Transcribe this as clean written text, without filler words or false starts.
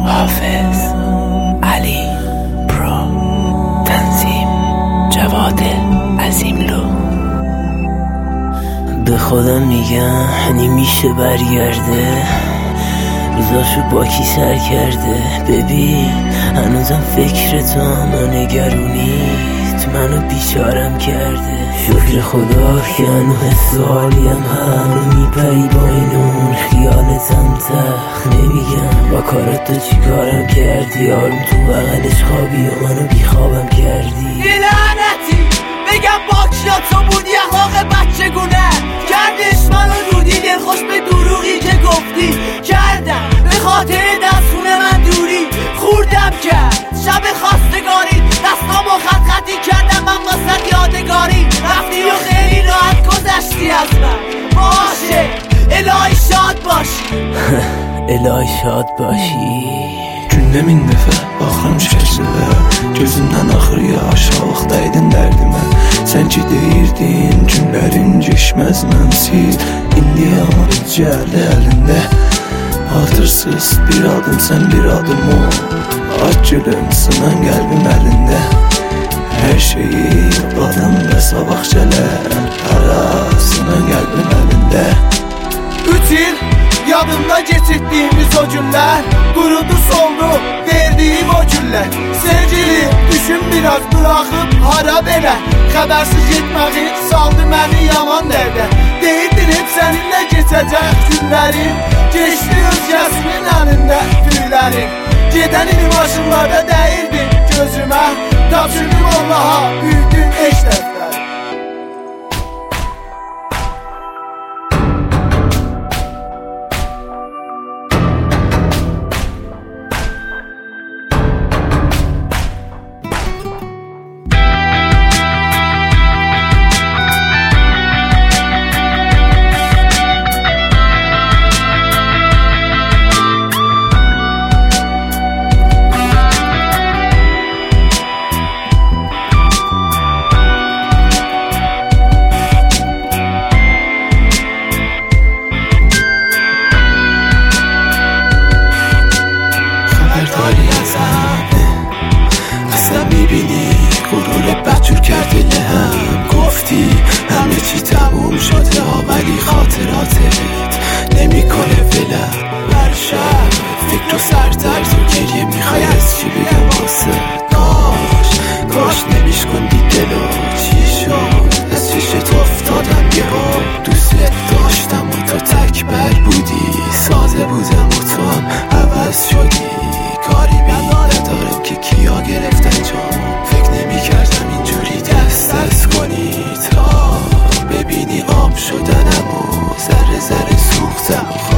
حافظ علی پرو، تنظیم جواد عظیملو. به خودم میگم نمیشه برگرده، روزاشو با کی سر کرده. ببین هنوزم فکر تو، اما نگرونیت منو بیچارم کرده. شکر خدا که هنو حس حالیم هم میپری با اینون خیالتم تخ نمیگم. با کارات تو چی کارم کردی؟ آروم تو بغلش خوابی و منو بیخوابم کردی. لعنتی بگم باکشا تو بودی اخلاق بچه گونه کردش منو دودی. دل خوش به دروغی که گفتی کردم به خاطر دستون من دوری خوردم کرد. شب خواستگاری دستامو خط خطی کردم من واسه یادگاری. رفتی و خیلی راحت گذشتی از من. باشه الهی شاد باشی الهی şad باشی. Gündəmin dəfə baxıram şəkildə, gözümdən axır yaşalıqdaydın dərdimə. Sən ki deyirdin günlərin geçməz mənsiz, indi amma cəhəli əlində. Atırsız bir adım sən bir adım o, aç gülüm sınan qəlbim əlində. Hər şeyi yoxladım və sabah gələr, ara sınan qəlbim əlində. 3 il yadımda geçirttiğimiz o günler, kurudu soldu verdiğim o güller. Sevgili düşün biraz bırakıp harap elə, xəbərsiz getməyi saldı məni yaman dərdə. Deyirdin hep seninle geçecek günlerim, geçti özgəsinin əlində tüylərim. Gedən ili maşınlarda dəyirdin gözümə, tapşırdım Allaha büyüdün eş dəftər. اصلا میبینی غرور بدجور کرده لهم. گفتی همه چی تموم شده ولی خاطراتت نمیکنه ولم. هر شب فکر و سردرد و گریه میخوای از چی بگم واسه. کاش نمیشکندی دلو. چی شد از چشت افتادم یهو. دوست داشتم و تو تکبر بودی، سازه بودم و تو هم عوض شدی. کاری ندارم که کیا گرفتن جام، فکر نمی کردم اینجوری دست کنی تا ببینی آب شدنم و ذره ذره سوختم.